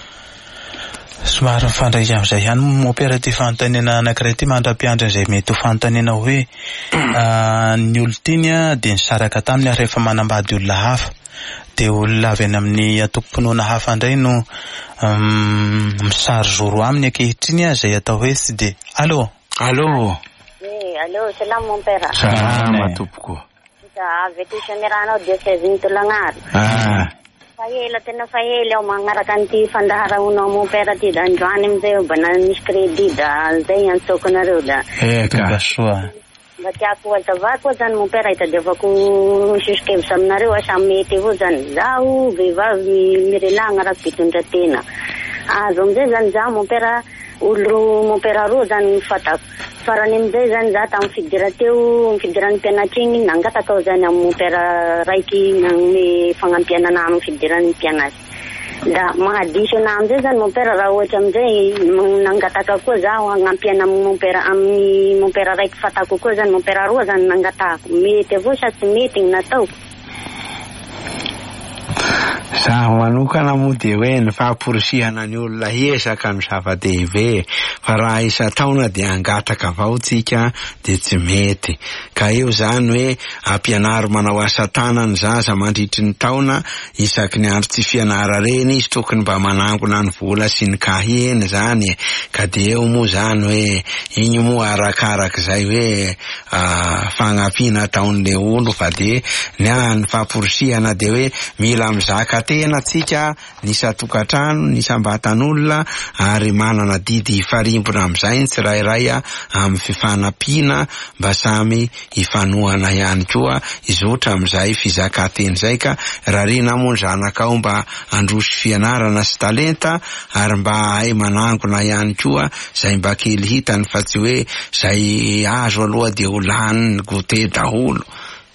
Somary mifandray amin'izay ihany mopera ty fantanena anankiray ty mandra-piandra izay mety ho fantanena hoe ny olon-tiny a dia nisaraka taminy ary rehefa manambady olona hafa dia olona avy any amin'ny atoko-pinoana hafa indray no misary zoro aminy ankehitriny a izay atao hoe tsy de allô allô Eh, allô, salama mon père. Salama tompoko. Avy aty Sameranao diocèse Tolagnaro. Ah. Fahela tena fahela ao magnaraka an'ity fandaharanao mon père ty da androany amizay bana misy crédit da zay antoko nareo da. Eh ka soa. Mba tiako hazavako zany mon père itadiavako sisikevitra aminareo asa mety avao zany. Zaho vehivavy mirelagna raha mpitondra tena. Azo amizay zany zaho mon père olo mon père roa zany fatako. Farany amizay zany za tamin'ny fidira teo fidiran'ny mpianatra igny nangataka aho zany amin'ny pera raiky nanome fagnampianana amin'ny fidiran'ny mpianatra. Da mahadiso ana amizay zany mon pera raha ohatra amizay nangataka koa zaho hagnampiana amin'ny mon pera amin'ny mon pera raiky fatako koa zany mon pera roa zany nangatako. Mety avao sa tsy mety gny natao. Zaho manokana moa dia hoe ny fahamporisihana ny olona hiezaka no zava-dehibe fa raha isa-taona dia angataka avao tsika dia tsy mety ka eo zany hoe ampianary manao asa tanany zaza mandritry ny taona isaky ny andro tsy fianara reny izy tokony mba manangona ny vola sy ny kahiny zany ka dia eo moa zany hoe igny moa arakarak'izay hoe fagnampiana taon'le olo fa dia ny any fahamporisihana dia hoe mila mizaka tena tsika ny satokantrano ny sambatan'olona ary manana didy hifarimbona amin'izay ny tsirairay amin'ny fifanampiana mba samy hifanohana ihany koa izotra amin'izay fizakanteny zay ka raha rina moa ny zanakao mba androso fianarana sy talenta ary mba hay manangona ihany koa zay mba kely hitany fa tsy hoe zay azo aloha dia ho lany ny gote daholo.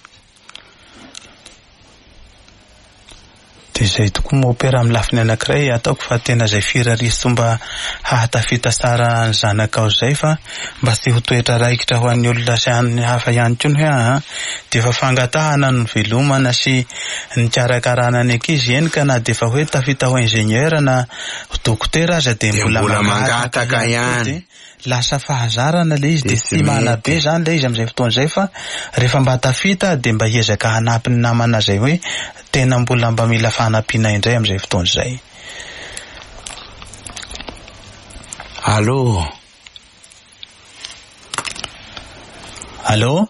Izay tokoa mopera amin'ny lafiny anankiray ataoko fa tena zay firariso mba hahatafita tsara ny zanakao zay fa mba tsy ho toetra raikitra ho an'ny olona sy an'ny hafa ihany koa hoe ah dia efa fangatahana ny velomana sy ny karakarana ny ankizy eny ka na dia efa hoe tafita ho ingénieur na dokotera aza dia mbola mangataka ihany lasa fahazarana le izy de tsy manabe zany le izy am'izay fotoana zay fa rehefa mba tafita de mba hiezaka hanampy ny namana zay hoe tena mbola mba mila fanampiana indray am'izay fotoana zay. Allô? Allô?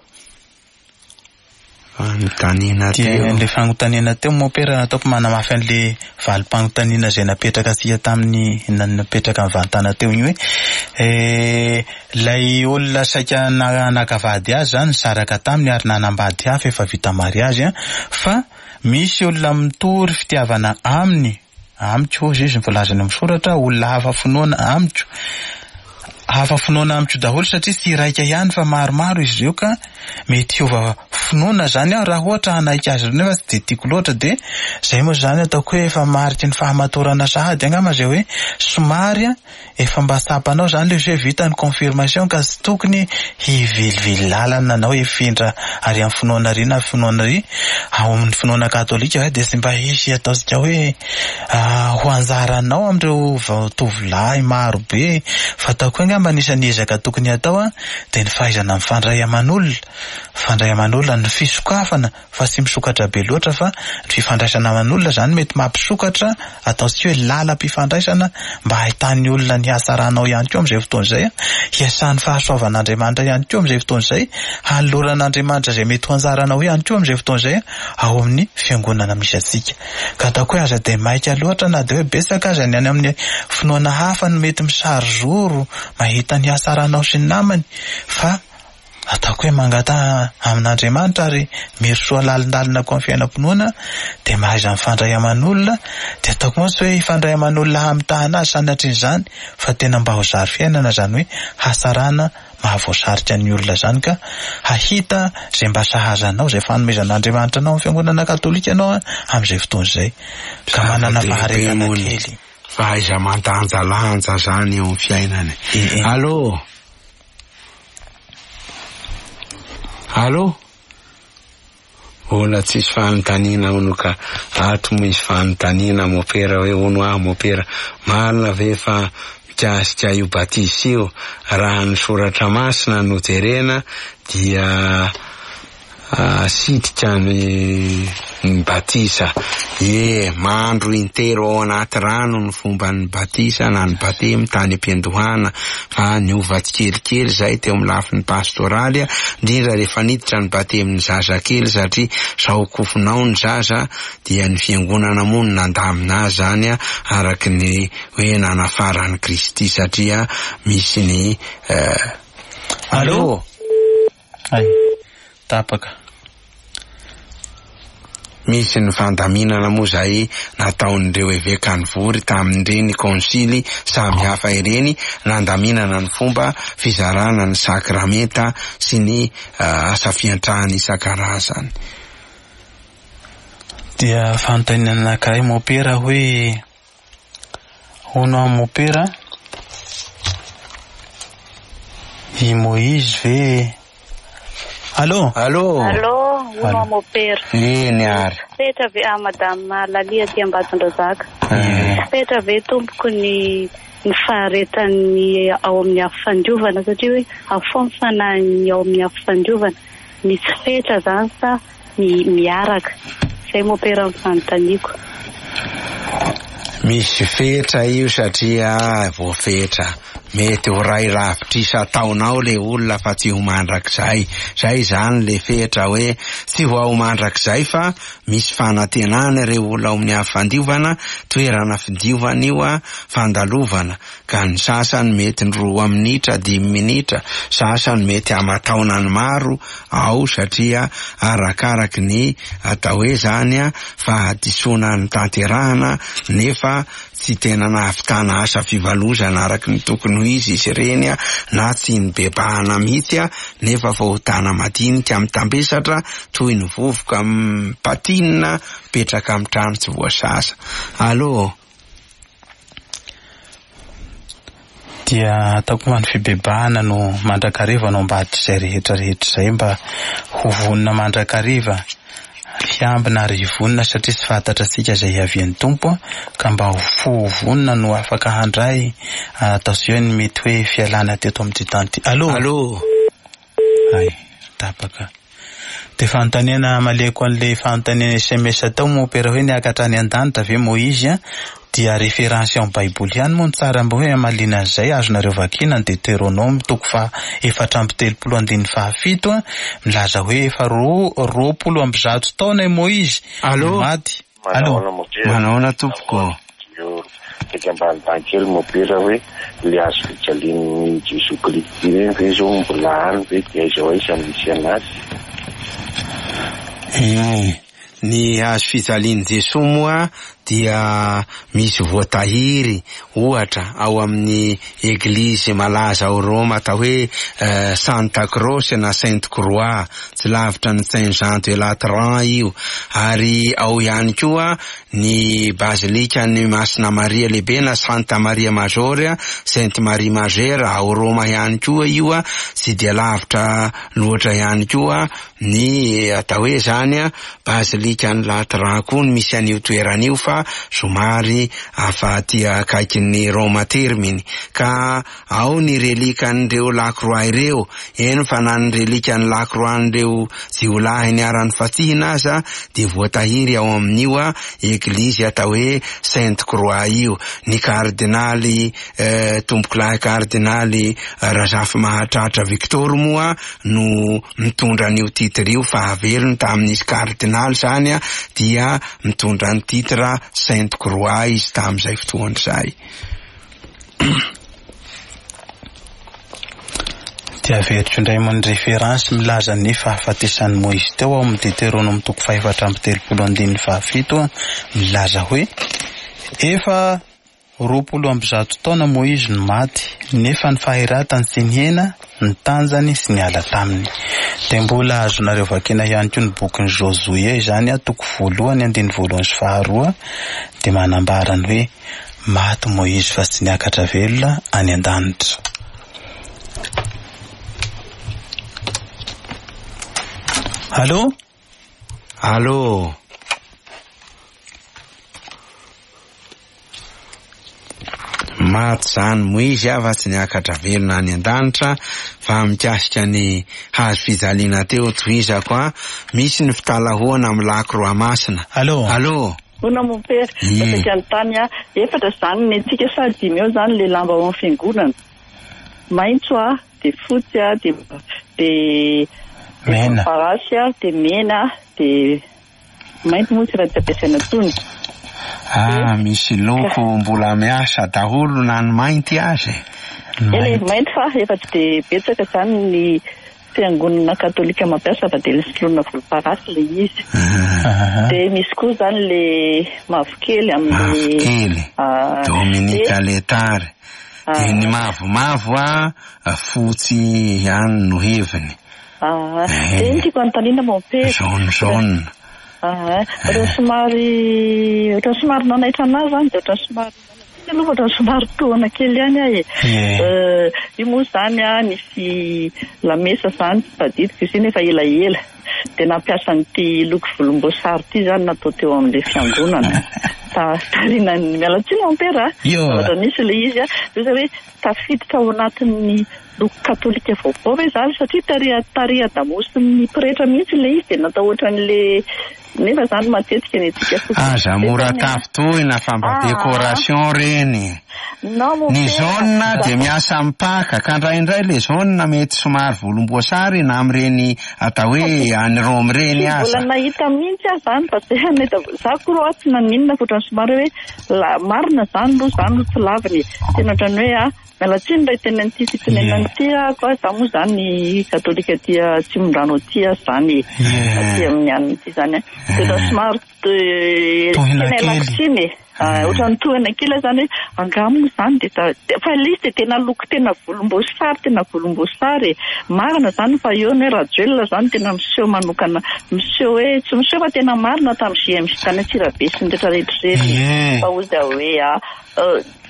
Fanontaniana teo. Le fanontaniana teo mopera ataoko manamafy an'le valim-panontaniana zay napetraka asia tamin'ny napetraka amin'ny vantana teo igny hoe eh lay olona saika nakavady azy zany saraka taminy ary nanambady hafa efa vita mariazy fa misy olona mitory fitiavana aminy amiko izy ny volazany amin'ny soratra olona hafa finoana amiko hafa finoana amiko daholo satria tsy raika ihany fa maromaro izy io ka mety hiova finoana zany aho raha ohatra hanaika azy nefa tsy de tiako loatra de zay moa zany ataoko hoe efa mariky ny fahamatorana sahady angamba zay hoe somary efa mba sapanao zany le hoe vita ny confirmation ka tsy tokony hivilivily lalana anao efindra ary amin'ny finoana ry na finoana ry ao amin'ny finoana katolika de tsy mba hisy ataotsika hoe ho anjaranao am'ireo tovolahy maro be fa ataoko angamba anisany ezaka tokony atao de ny fahaizana mifandray aman'olona fandray aman'olona ny fisokafana fa tsy misokatra be loatra fa ny fifandraisana aman'olona zany mety mampisokatra ataotsika hoe lalam-pifandraisana mba hahitan'ny olona ny hasaranao ihany koa am'izay fotoana zay hiasan'ny fahasoavan'Andriamanitra ihany koa am'izay fotoana zay haloran'Andriamanitra zay mety ho anjaranao ihany koa am'izay fotoana zay ao amin'ny fiangonana misy atsika ka ataoko hoe aza de maika loatra na de hoe besaka aza ny any amin'ny finoana hafa ny mety misary zoro mahita ny hasaranao sy ny namany fa ataoko hoe mangata amin'Andriamanitra ary mirosoa lalindalina koa amin'ny fiainam-pinoana de mahaiza mifandray aman'olona de ataoko moa hoe ifandray aman'olona hamitahana azy sanatr'izany fa tena mba ho zary fiainana zany hoe hasarana mahavoasarika ny olona zany ka hahita zay mba sahazanao zay fanomezan'Andriamanitra anao amin'ny fiangonana katolika anao am'izay fotoana zay ka manana faharetana kely fahaiza mandanjalanja zany eo amin'ny fiainany. Allô? Allô? Ola tsisy fanontaniana ono ka ato misy fanontaniana mopera hoe ono ah mopera marina ve fa mikasika io batisy io raha ny soratra masina no jerena dia sitrika ny ny batisa e mandro intero ao anaty rano ny fomba ny batisa na ny batemy tany am-piandohana fa niova tsikelikely zay teo amin'ny lafiny pastoraly indrindra rehefa niditra ny batemy ny zaza kely satria zao kofinao ny zaza dia ny fiangonana moa ny nandamina zany araky ny hoe nanafaran'ny Kristy satria misy ny Allô? Ay tapaka misy ny fandaminana moa zay nataon'ireo eveka ny vory tamin'ireny konsily samy hafa ireny nandaminana ny fomba fizarana ny sakramenta sy ny uh, asa fiantrahany isan-karazany. Dia fanontaniana anankiray mopera hoe ono mopera i Moïse ve Allô? Allô? Allô? Uno mopera. Eh, niary. Petra ve a madame Lalia ty Ambatondrazaka. Petra ve tompoko ny ny faharetany ao amin'ny afo fandiovana satria hoe afo fanany ao amin'ny afo fandiovana misy fetra zany sa mi miaraka. Zay mopera amin'ny fanontaniako. Misy fetra io satria vo fetra mety ho ray lavitra isa-taonao le olona fa tsy ho mandrakizay zay zany le fetra hoe tsy ho ao mandrakizay fa misy fanantenana ireo olona ao amin'ny afo fandiovana toerana fidiovana io a fandalovana ka ny sasany mety ny roa minitra dimy minitra sasany mety amataonany maro ao satria arakaraky ny atao hoe zany a fahadisoana ny tanterahana nefa tsy tena nahavitana asa fivalozana araky ny tokony ho izy izy ireny na tsy ny bebahana mihitsy a nefa fahotana madinika amin'ny tambesatra toy ny vovoka amin'ny patinina petraka amin'ny trano tsy voasasa. Allô? Dia ataoko many fibebahana no mandrakariva no mba zay rehetra rehetra zay mba ho vonina mandrakariva tsy ambina ary vonina satria tsy fantatra sika izay havian'ny tompo ka mba ho vonina no afaka handray attention ny mety hoe fialana teto amin'ny tanty. Allô? Allô? Ay, tapaka. Te fanontaniana maleko an'le fanontaniana S M S tao mo opera hoe niakatra any an-danitra ve Moïse dia référence en Bible ihany moa tsara mba hoe amalina izay azonareo vakina ny Deutéronome toko fa efatra amby telopolo andiny fahafito milaza hoe efa ro roapolo amby zato taona Moïse. Allô? Maty. Allô? Manaona tompoko. Eka ambany tankely mopera hoe le azo fijalian'ny Jesu Kristy reny ve zao mbola any ve dia izao izy misy anazy. Eh, ny azo fijalian'i Jesu moa dia misy voatahiry ohatra ao amin'ny eglizy malaza ao Roma atao hoe uh, Santa Croce na Sainte Croix tsy lavitra ny Saint Jean de Latran io, ary ao ihany koa ny basilika ny Masina Maria lehibe na Santa Maria Majoria Sainte Marie Magera ao Roma ihany koa io a, tsy dia lavitra loatra ihany koa ny atao hoe zany a basilika ny Latran koa ny misy an'io toeran'io fa somary afaty akaikin'ny Roma terminy. Ka ao ny relikan'ireo Lacroix ireo, eny fa na ny relikan'ny Lacroix'ireo jiolahy niarany fasihina aza de voatahiry ao amin'io a eglizy atao hoe Sainte Croix io. Ny kardinaly eh, tombokilahy kardinaly Razafy Mahatratra Victor moa no mitondra an'io titre io fa averiny tamin'izy kardinaly zany a dia mitondra ny titre Sainte Croix izy tamin'izay fotoan'izay. Dia averitra indray moa ny référence milaza ny fahafatesan'ny Moïse teo ao amin'ny Deutéronome toko fahaefatra amby telopolo andiny fahafito milaza hoe efa roapolo amby zato taona Moïse no maty nefa ny fahiratany sy ny hena ny tanjany sy ny ala taminy. Dia mbola azonareo vakina ihany koa ny bokin'ny Josué izany a toko voalohany andiny voalohany sy faharoa dia manambara ny hoe maty Moïse fa tsy niakatra velona any an-danitra. Allô? Allô? Maty zany Moïse ava tsy niakatra velona any an-danitra fa mikasika ny hazo fijaliana teo tohizako a misy ny fitalahoana amin'ny Lacroix Masina. Allô? Allô? Ona mon père, parce que antany a efatra zany ny antsika sady dimy eo zany le lamba ao amin'ny fiangonana. Maitso a, de fotsy a, de de mena, parasy a, de mena, de mainty moa tsy raha tsy ampiasaina tsony. Ah, misy loko mbola miasa daholo na ny mainty azy. Ele mainty fa efa tsy de betsaka zany ny fiangonana katolika mampiasa fa de le solona volomparasy le izy. De misy koa zany le mavokely amin'ny mavokely Dominika Letary. De ny mavomavo a fotsy ihany no heviny. Ah, de ny tiako anontaniana mon père. Jaune jaune. Ah, ohatran'ny somary ohatran'ny somary nanaitra anazy zany de ohatran'ny somary aloha ohatran'ny somary toana kely ihany ahy e. Io moa zany a nisy lamesa zany tsy tadidiko izy nefa elaela de nampiasa n'ity loko volomboasary ty zany natao teo amin'le fiangonana. Tarina ny mialatsiny mon père a. Ohatra nisy le izy a ohatry hoe tafiditra ao anatin'ny loko katolika vaovao hoe zany satria taria taria damosin'ny pretra mihitsy le izy de natao ohatran'le nefa zany matetika ny etika fotsy. Aza mora tafitohina fa mba décoration reny. Ny jaune de miasa mipaka ka indraindray le jaune mety somary volomboasary na amin'ireny atao hoe any Rome reny aza. Mbola nahita mihitsy aho zany fa tsy mety za koa tsy naninona fa ohatran'ny somary hoe la marina zany aloha zany no tsy laviny. Tena ohatran'ny hoe a mialatsiny ilay tena n'ity fitenenany ity ako za moa zany ny katolika tia Tsimondrano ty zany aty amin'ny aniny ity zany. Tena somary tena laksiny ohatran'ny tohina kely zany hoe angamo zany de fa lisy de tena loko tena volomboasary tena volomboasary marina zany fa eo ny hoe rajoelina zany tena miseho manokana miseho hoe tsy miseho fa tena marina tamin'ny G M C tany Antsirabe sy ny rehetrarehetra reny fa ozy hoe a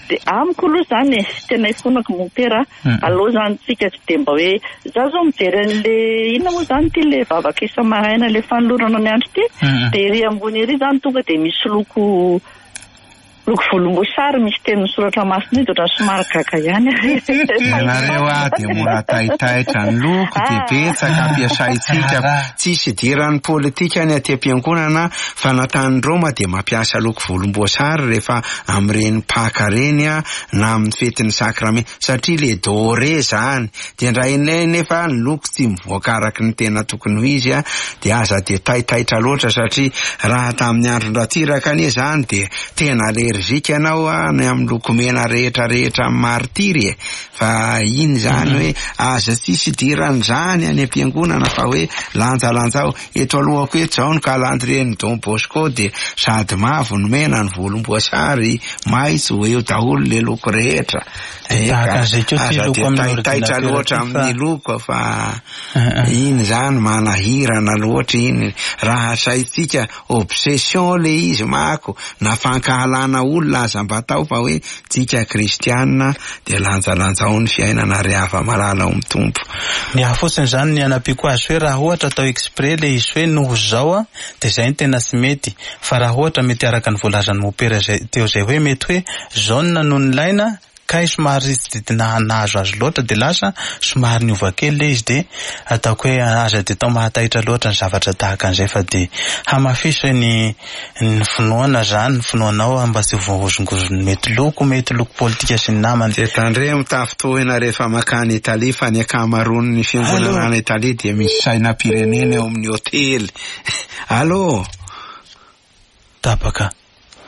de amiko aloha zany tena ifonako mopera aloha zany tsika tsy de mba hoe za zao mijery an'le inona moa zany ty le vavaka isa-maraina le fanolorana ny andro ty de ery ambony ery zany tonga de misy loko loko volomboasary misy teny misoratra masina io ohatran'ny somary gaga ihany ianareo a de mora taitaitra ny loko de betsaka ampiasaitsika tsisy idiran'ny politika any aty am-piangonana fa natanin Roma de mampiasa loko volomboasary rehefa amin'ireny paka reny a na amin'ny fetin'ny sakramenta satria le dore zany de indraindray nefa ny loko tsy mivoaka araky ny tena tokony ho izy a de aza de taitaitra loatra satria raha tamin'ny andron-dratiraka anie zany de tena le rizika anao a ny amin'ny lokomena rehetra rehetra amin'ny martiry fa iny zany hoe aza tsisy idirany zany any am-piangonana fa hoe lanjalanjao eto alohako eto zao ny calendrier-ny Don Bosco de sady mavo ny mena ny volomboasary maitso eo daholo le loko rehetra aza de taitaitra loatra amin'ny loko fa iny zany manahirana loatra iny raha saitsika obsession le izy mako na fankahalana olona aza mba tao fa hoe tsika kristianina de lanjalanjao ny fiainana rehefa malala ao mitompo ny hafotsiny zany ny anapiko azy hoe raha ohatra atao exprès le izy hoe noho zao a de zay ny tena tsy mety fa raha ohatra mety araka ny voalazan'ny mopera zay teo zay hoe mety hoe jaune no ny laina kay somary tsy de nahazo azy loatra de lasa somary niova kely le izy de ataoko hoe aza de tao mahataitra loatra ny zavatra tahaka an'izay fa de hamafisy hoe ny ny finoana zany ny finoanao mba tsy voahozongozony mety loko mety loko politika sy ny namany de tandre mitafitohina rehefa makany Italia fa ny akamaroany ny fiangonana any Italia de misy sainam-pirenena eo amin'ny hotely allo tapaka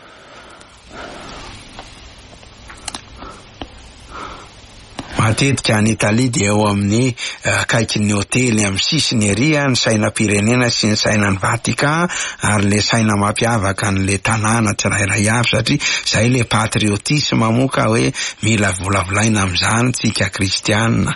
matetika any Italia de eo amin'ny kaikin'ny hotely amin'ny sisiny ery ny sainam-pirenena sy ny sainan'ny Vatican ary le saina mampiavaka an'le tanàna tsirairay avy satria zay le patriotisme moka hoe mila volavolaina amin'izany tsika kristianina.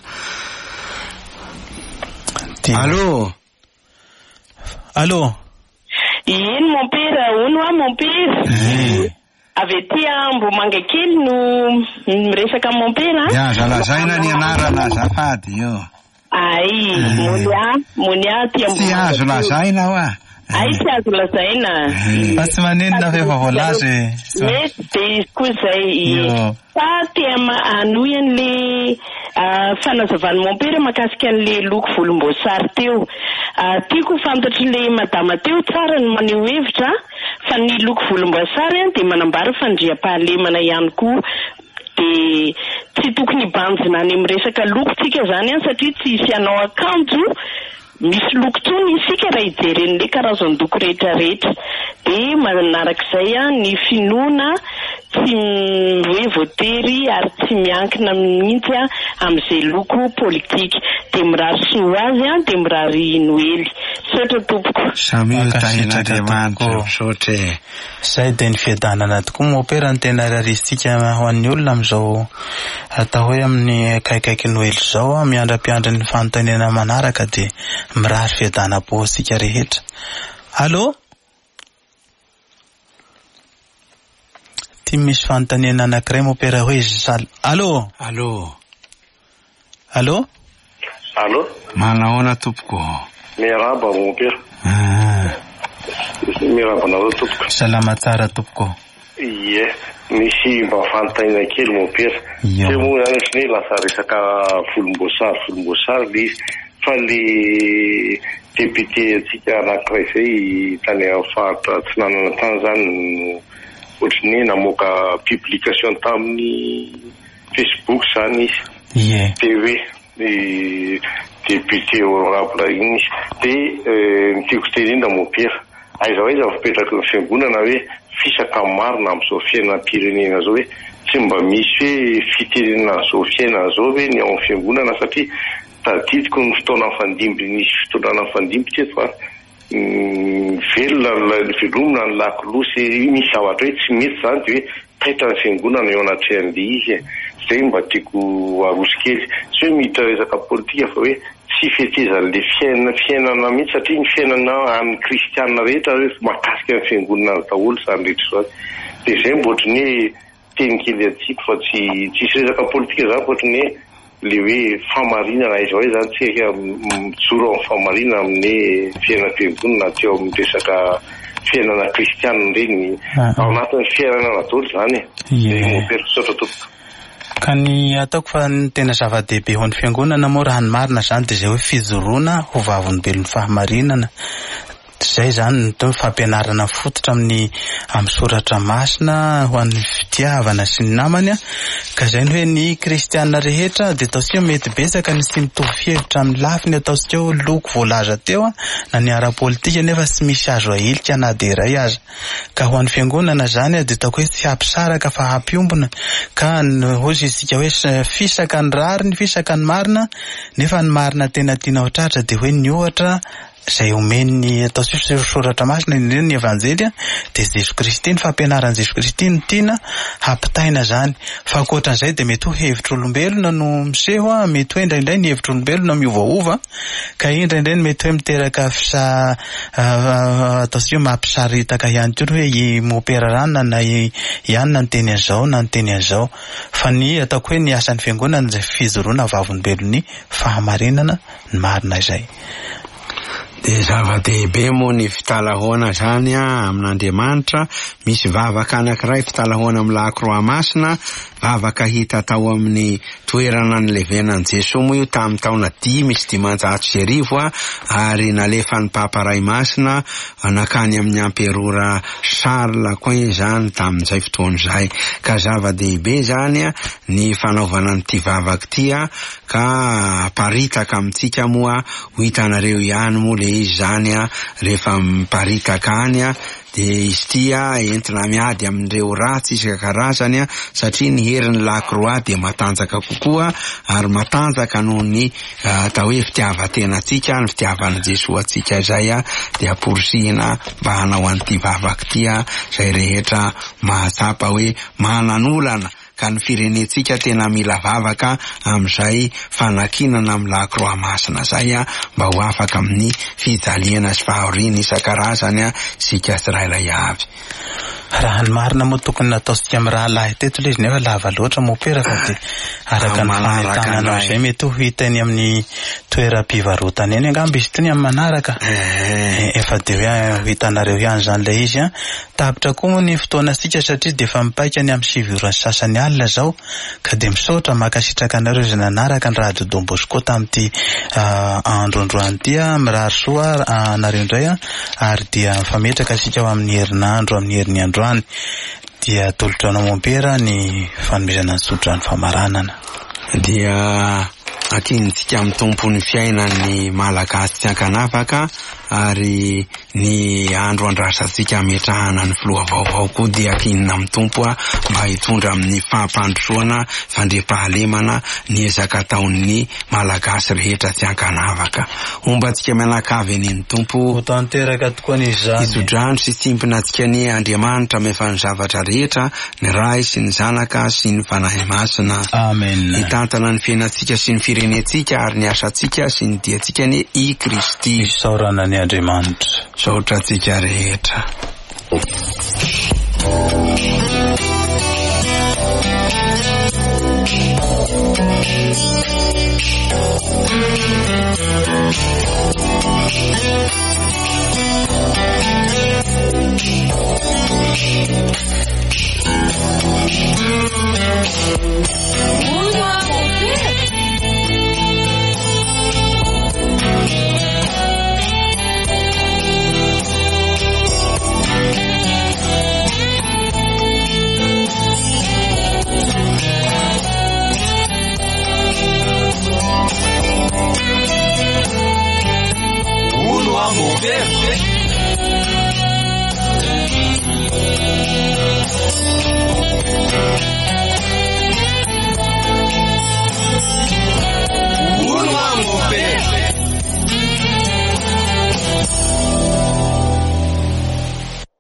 Allô Allô ino mon père ono a mon père avy aty Mboimanga kely no miresaka mon père a ya zalazaina ny anarana azafady io ay monia monia ty tsy azo lazaina wa ay tsy azo lazaina fa tsy maninona fa efa voalazy mety de izy koa zay fa tema anoy an'le fanazavany mon père makasika an'le loko volomboasary teo tiako fantatry le madama teo tsara ny maneho hevitra fa ny loko volomboasary de manambara fandriam-pahalemana ihany koa de tsy tokony banjina any amin'ny resaka loko tsika zany a satria tsy isy anao akanjo misy loko tsony isika raha ijeren'le karazan-doko rehetra rehetra de manarak'izay a ny finoana tsy hoe voatery ary tsy miankina mihitsy a amin'izay loko politika de mirary soa azy a de mirary noely sotra tompoko samy tahin'Andriamanitra sotra zay de ny fiadanana tokoa mopera ny tena rarisitsika ho an'ny olona amin'izao atao hoe amin'ny kaikaiky noely zao miandra-piandra ny fanontaniana manaraka de mirary fiadanam-po sika rehetra. Allô ty misy fanontaniana anankiray mopera hoe sal allô allô allô allô manaona tompoko miaraba mon père miaraba nareo tompoko salama tsara tompoko ie misy mba fanontaniana kely mon père te moa zany ohatrany lasa resaka volomboasary volomboasary le izy fa le député atsika anankiray zay tany faritra tsy nanana tany zany ohatrany namoaka publication tamin'ny Facebook zany izy ie de hoe député honorable iny de tiako tenina mon père aiza aiza fipetraky ny fiangonana hoe fisaka marina amin'izao fiainam-pirenena zao hoe tsy mba misy hoe fitenena zao fiainana zao hoe ny ao amin'ny fiangonana satria tadidiko ny fotoana fandimby nisy fotoana fandimby teto fa velona velomina ny lakolosy misy zavatra hoe tsy mety zany de hoe taitra ny fiangonana eo anaty an'le izy zay mba tiako aroso kely tsy hoe mihitra resaka politika fa hoe tsy fetezan'le fiainana fiainana mihitsy satria ny fiainana amin'ny kristianina rehetra hoe makasika ny fiangonana daholo zany rehetra zany de zay mba ohatrany hoe teny kely atsika fa tsy tsisy resaka politika zany ohatrany hoe le hoe famarinana izao hoe zany tsy eka mijoro amin'ny famarinana amin'ny fiainam-piangonana na tsy ao amin'ny resaka fiainana kristianina reny ao anatin'ny fiainana daholo zany e mopera fisaotra tompoko. Ka ny ataoko fa ny tena zava-dehibe ho an'ny fiangonana moa raha ny marina zany dia izay hoe fijoroana ho vavolombelon'ny fahamarinana. Zay zany ny fampianarana fototra amin'ny amin'ny soratra masina ho an'ny fitiavana sy ny namany ka zay ny hoe ny kristianina rehetra dia ataontsika mety betsaka ny sy mitovy hevitra amin'ny lafiny ataontsika ho loko voalaza teo na ny ara-politika nefa tsy misy azo ahilika na dia iray aza ka ho an'ny fiangonana zany dia ataoko hoe tsy hampisaraka fa hampiombona ka hozy isika hoe fisaka ny rary ny fisaka ny marina nefa ny marina tena tiana ho tratra dia hoe ny ohatra zay omeny ataontsika soratra masina indrindra ny evanjelia dia Jesu Kristy ny fampianaran'i Jesu Kristy ny tiana hampitaina zany fa ankoatran'izay dia mety ho hevitr'olombelona no miseho mety hoe indraindray ny hevitr'olombelona miovaova ka indraindray mety hoe miteraka fisa ataontsika mampisaritaka ihany koa hoe mopera ranona na ihany na ny teny an'izao na ny teny an'izao fa ny ataoko hoe ny asan'ny fiangonana izay fijoroana vavolombelon'ny fahamarinana ny marina izay. Dia zava-dehibe moa ny fitalahoana zany amin'Andriamanitra. Misy vavaka anankiray fitalahoana amin'ny lakroa masina, vavaka hita tao amin'ny toerana nilevenan'i Jesosy moa io tamin'ny taona dimy sy dimanjato sy arivo ary nalefa ny Papa Ray Masina nakany amin'ny Amperora Charles koa izany tamin'izay fotoan'izay. Ka zava-dehibe zany ny fanaovana n'ity vavaka ity ka paritaka amintsika moa ho hitanareo ihany moa le izy zany rehefa miparitaka any dia izy tia entina miady amin'ireo ratsy isan-karazany satria ny herin'ny lakroa dia matanjaka kokoa ary matanjaka noho ny atao hoe fitiavan-tenantsika ny fitiavana Jesosy atsika izay dia porisihina mba hanao an'ity vavaka ity izay rehetra mahatsapa hoe mananolana ka ny firenetsika tena mila vavaka amin'izay fanakinana amin'ny lakroa masina zay mba ho afaka amin'ny fijaliana sy fahoriana isan-karazany sika tsirairay avy. Raha ny marina moa tokony nataontsika amin'ny raha lahy teto ilay izy nefa lava loatra mopera fa dia araka ny fanahitanana izay mety ho hitany amin'ny toeram-pivarotana eny angamba izy tony amin'ny manaraka efa dia hoe hitanareo ihany zany ilay izy tapitra koa moa ny fotoanasika satria dia efa mipaika ny amin'ny sivy ora sasany alina zao ka dia misaotra makasitraka anareo izay nanaraka ny radio Don Bosco tamin'ity androandroany ity mirary soa anareo indray ary dia mifametraka asika ao amin'ny herinandro amin'ny herin'ny androany dia tolotrana mompera ny fanomezana ny sotrany famaranana dia akintsika amin'ny tompon'ny fiainan'ny malagasy tsy ankanafaka ary ny andro andrasantsika ametrahana ny filoha vaovao koa dia akinina amin'ny tompo mba hitondra amin'ny fahampandrosoana fandriampahalemana ny ezaka ataon'ny malagasy rehetra tsy ankanavaka. Ombantsika mianakavy eny tompo ho tanteraka tokoa ny izany isodrano sy tsimpina antsika ny Andriamanitra mefa ny zavatra rehetra ny ray sy ny zanaka sy ny fanahy masina. Amen. Hitantana ny fiainantsika sy ny firenetsika ary ny asantsika sy ny diantsika ny i Kristy isaorana ny Andriamanitra saotra antsika rehetra.